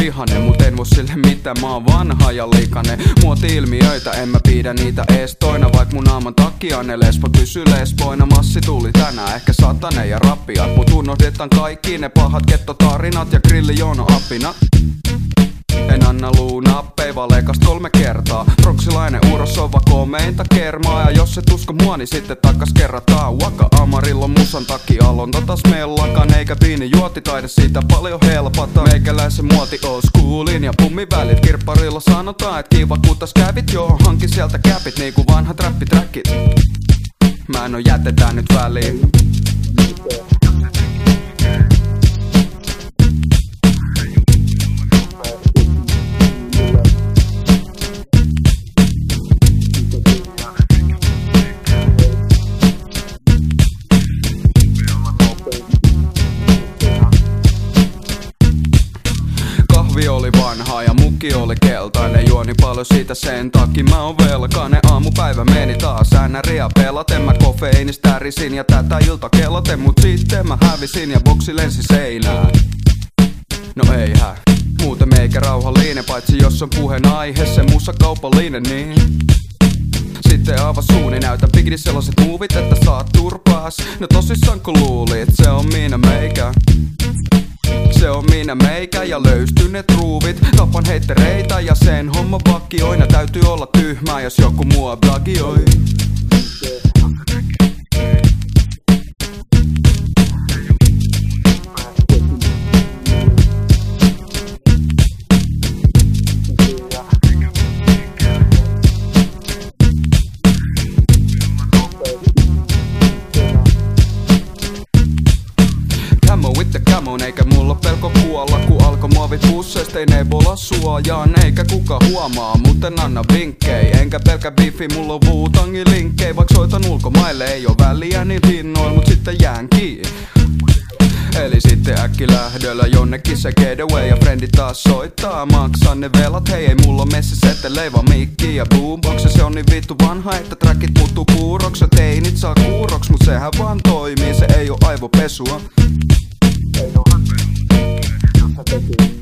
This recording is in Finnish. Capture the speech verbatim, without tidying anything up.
vihanen, mut en voi sille mitä, mä oon vanha ja likainen. Muoti-ilmiöitä, en mä pidä niitä estoina, vaik mun naaman takia ne lesbot pysy lesboina. Massi tuli tänään, ehkä satanen ja rappiat, mut unohdetaan kaikki ne pahat kettotarinat ja grillijoono-apinat. En anna luunappei, vaan leikast kolme kertaa. Bronxilainen uros on vaan komeinta kermaa. Ja jos et usko mua, niin sitten takkas kerrataan. Waka Amarillo musan takia alonta taas mellakan. Eikä viini juoti taide siitä paljon helpata. Meikäläisen muoti old schoolin ja pummivälit. Kirpparilla sanotaan, et kiva kun täs kävit. Joo, hanki sieltä käpit niinku vanhat räppiträkkit. Mä en oo jätetään nyt väliin. Kahvi oli vanhaa ja mukki oli keltainen. Juoni paljon siitä sen takia mä oon velkainen. Aamupäivä meni taas äänäriä pelaten. Mä kofeiinista risin ja tätä ilta kellaten. Mut sitten mä hävisin ja boksi lensi seinään. No eihän, muuten meikä rauhallinen. Paitsi jos on puheen aihe, se musa kaupallinen niin. Sitten avas suuni, näytä bigidi sellaiset muuvit, että saat turpaas. No tosissaan kun luulit, se on minä meikä. Se on minä meikä ja löystyneet ruuvit. Tapan heittereitä ja sen homma vakioina. Täytyy olla tyhmää, jos joku mua plagioi. Eikä mulla pelko kuolla, ku alko muovit pusseista. Ei Ebola suojaan, eikä kuka huomaa, mut en anna vinkkei. Enkä pelkä bifi, mulla on Wu-Tangin linkkei. Vaik soitan ulkomaille, ei oo väliä niin hinnoil, mut sitten jään kiinni. Eli sitten äkki lähdöllä jonnekin se getaway. Ja frendit taas soittaa, maksan ne velat. Hei ei mulla messi setelei vaan mikki ja boombox. Ja se on niin vittu vanha, että trackit muuttuu puuroks. Ja teinit saa kuuroks, mut sehän vaan toimii, se ei oo aivopesua. Ei oo häpeä, jos sä tekit.